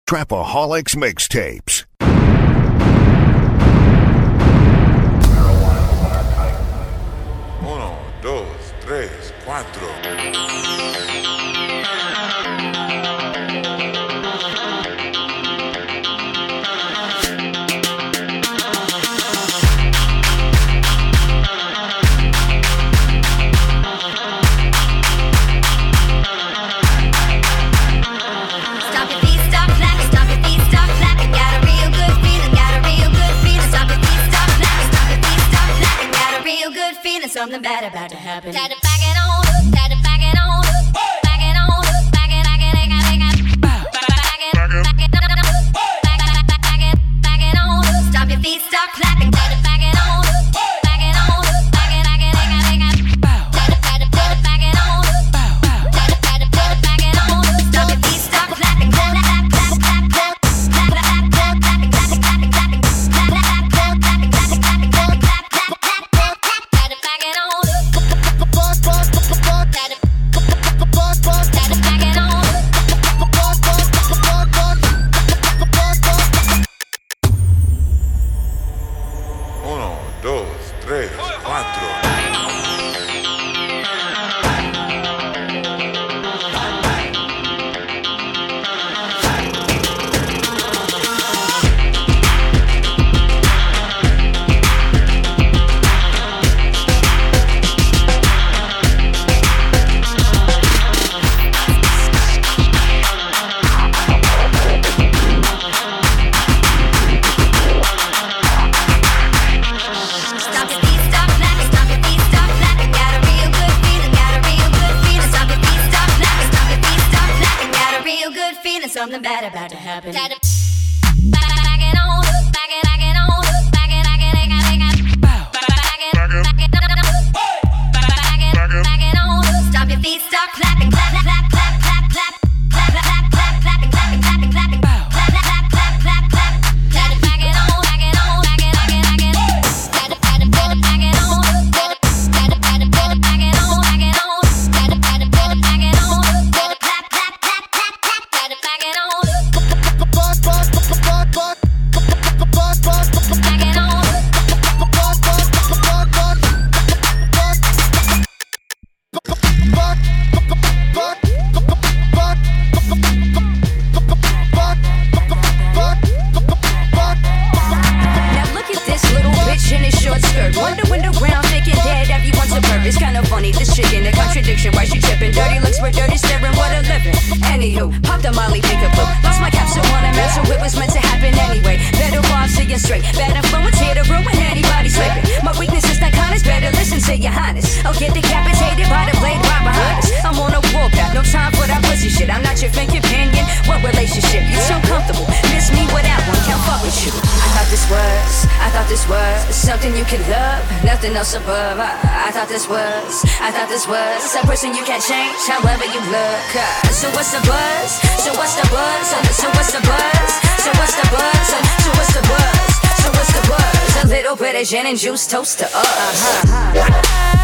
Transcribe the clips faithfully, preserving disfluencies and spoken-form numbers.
Trapaholics Mixtapes. Uno, dos, tres, cuatro. Something bad about to happen. Gotta back it on, gotta back it on, back it on, back it, back it, back it, back it, back it, back it, back it, back it on. Stop your feet, stop clapping. Gotta back it on, back it on, back it, back it, back it, gotta, gotta, gotta back it on, gotta, gotta, gotta back it on. Stop your feet, stop clapping. Clap, clap, clap, clap, clap, clap, clap, clap, clapping, clapping, clapping, clapping, clap, clap, clap, clapping, clapping, clapping, clapping, clap, clap, clap, clap. Gotta back it on. Uno, dos, tres, cuatro. Something bad about to happen. Gotta back it on, back it, back it on, back it, back it, back it, back it, back it, back it, back it, back it on. Stop your feet, stop clapping, clap, clap, clap, clap, clap, clap, clap, clap, clapping, clapping, clapping, clapping, clap, clap, clap, clap, clap. Gotta back it on, back it on, back it, back it, back it. Gotta, gotta, gotta back it on. Gotta, gotta, gotta, gotta back it on, back it on. Gotta, gotta, gotta back it on. Gotta clap, clap, clap, clap, clap. Gotta back it on. Wonder window ground, thinking dead, everyone's a purpose. Kinda funny, this chicken, a contradiction. Why she tripping? Dirty looks for dirty staring, what a living. Anywho, popped a molly, think a blue. Lost my capsule on a mess, so it was meant to happen anyway. Better off seeing straight. Bad influence here to ruin anybody sleeping. My weakness is that kindness, better listen to your highness. I'll get decapitated by the blade right behind us. I'm on a warpath, no time for that pussy shit. I'm not your fan companion, what relationship? You so comfortable, miss me without one, can't fuck with you. I thought this was, I thought this was something you could love, nothing else above. I, I thought this was, I thought this was a person you can't change, however you look. Uh, so what's the buzz? So what's the buzz? So, so what's the buzz? So what's the buzz? So, so what's the buzz? So what's the buzz? A little bit of gin and juice, toast to us. Uh-huh.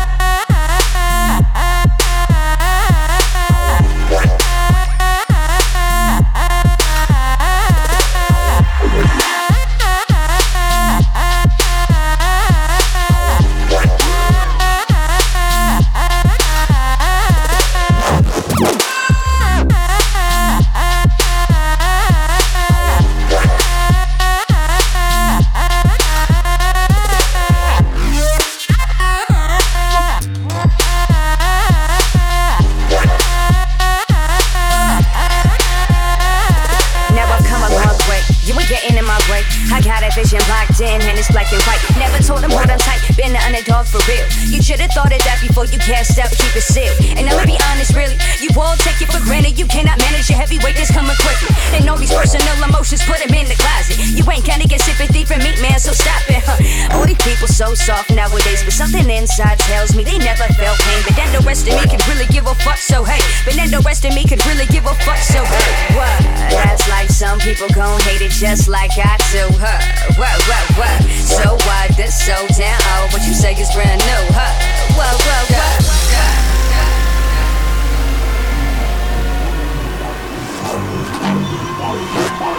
Vision locked in and it's black and white. Never told them hold on tight, been the underdog for real. You should've thought of that before you cast out, keep it sealed. And I'ma be honest, really, you all take it for granted. You cannot manage your heavyweight that's coming quickly. And all these personal emotions, put them in the closet. You ain't gonna get sympathy from me, man, so stop it, huh? All these people so soft nowadays, but something inside tells me they never felt pain. But then the rest of me could really give a fuck, so hey. But then the rest of me could really give a fuck, so hey. What? That's like some people gon' hate it just like I do, huh? What, what, what? So what? This so damn old. What you say is brand new, huh? What, what, what? What?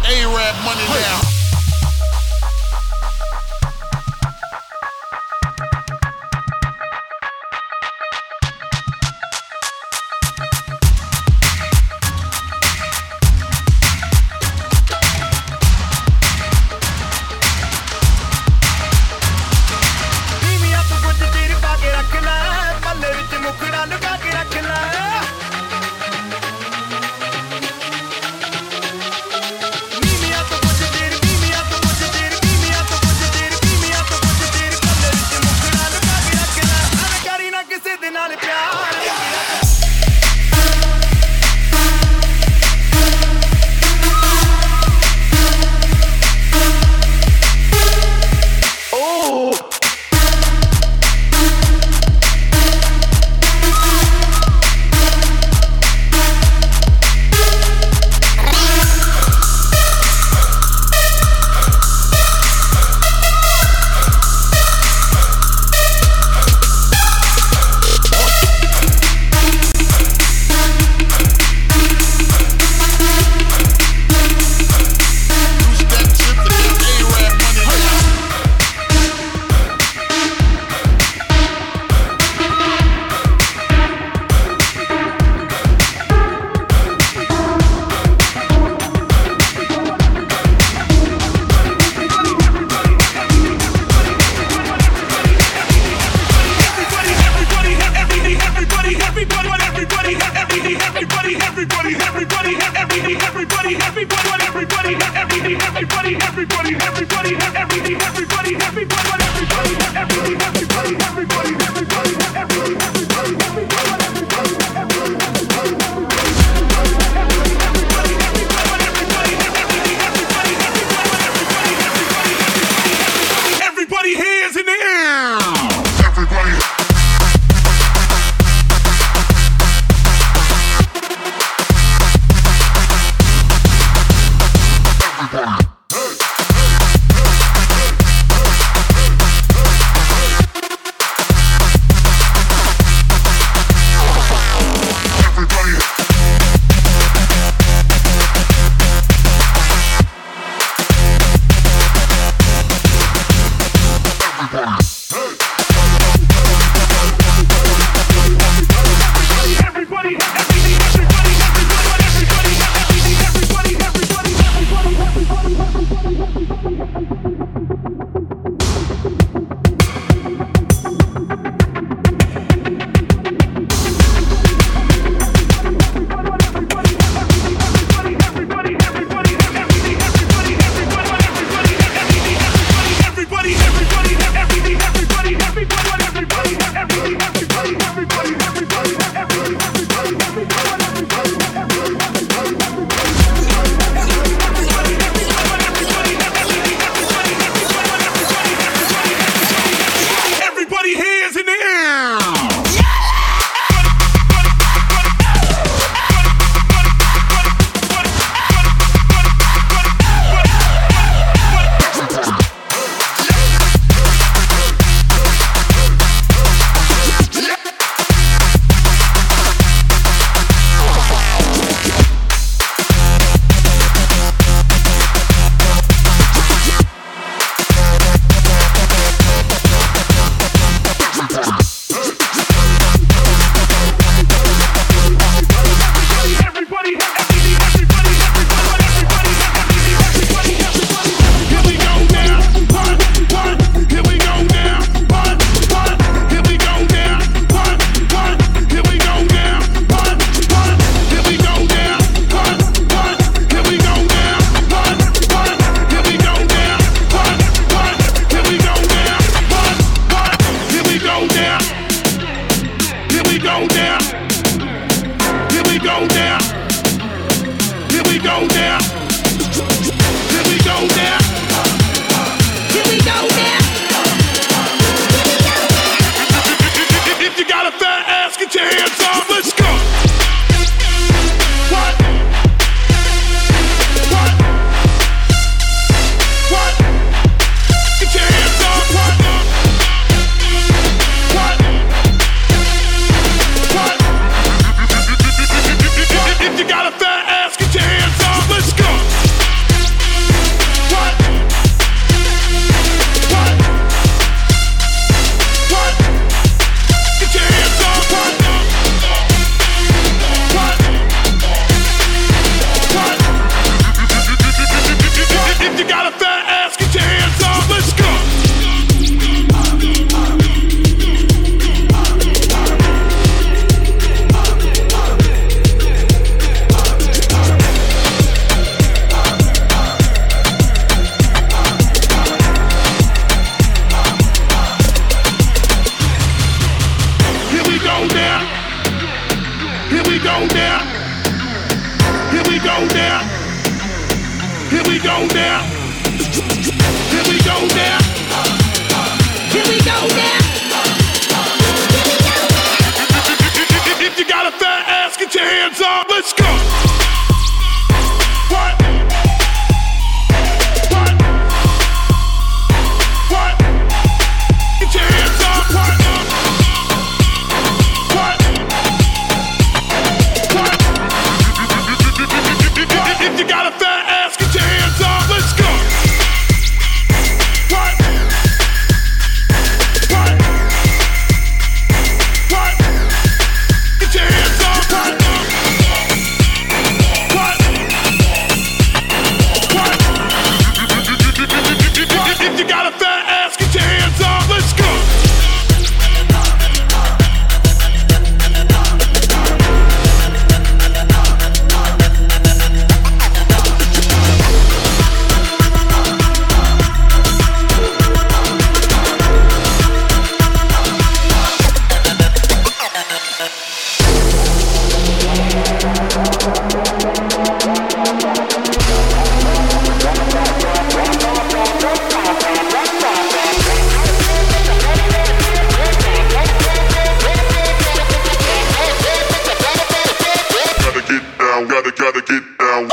A-Rap money now. Hey! Here we go now. Here we go now. Here we go now. Here we go now. Here we go now. If you got a fat ass, get your hands up. Let's go. What? What? What? Get your hands up. What? What? What? If you got a fat ass, get your hands up. Let's go. What? What? What? Get your hands up. What? What? What? If you got a fat ass, get your hands up. Let's go. Gotta get down, gotta, gotta get down.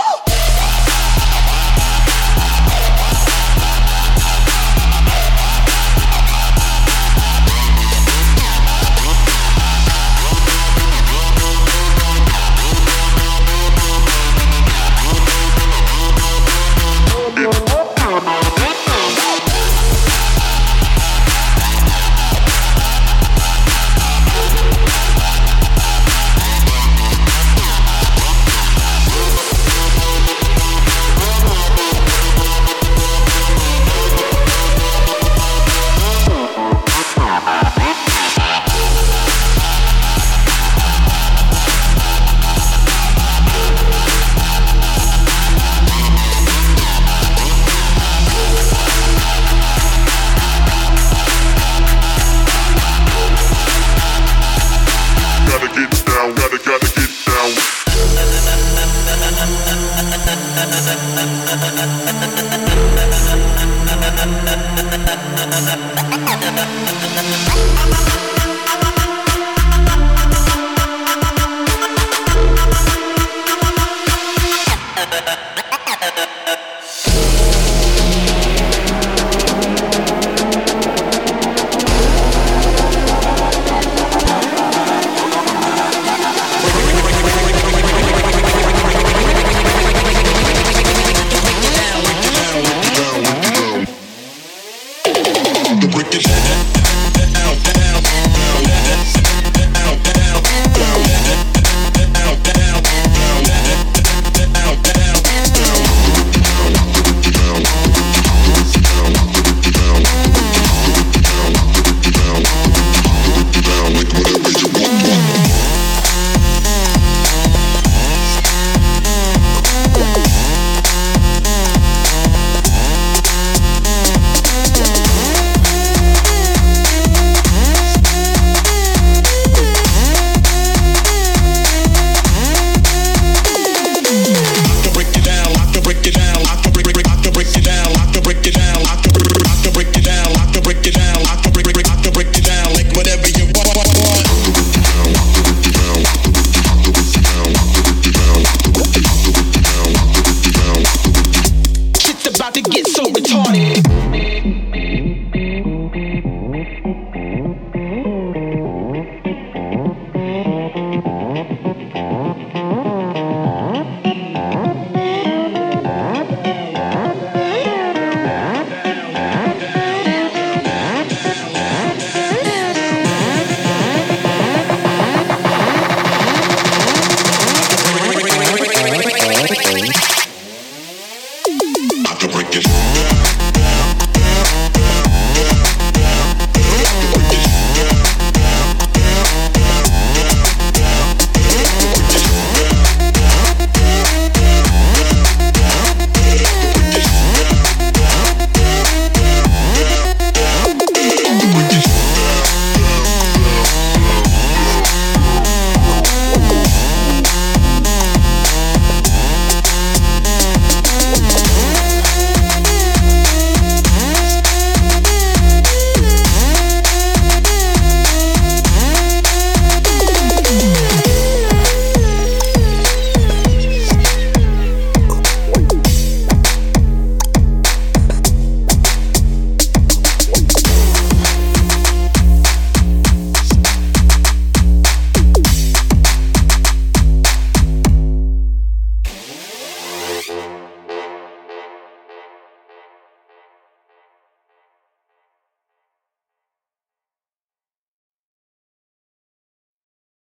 Gotta get down, gotta, gotta get down.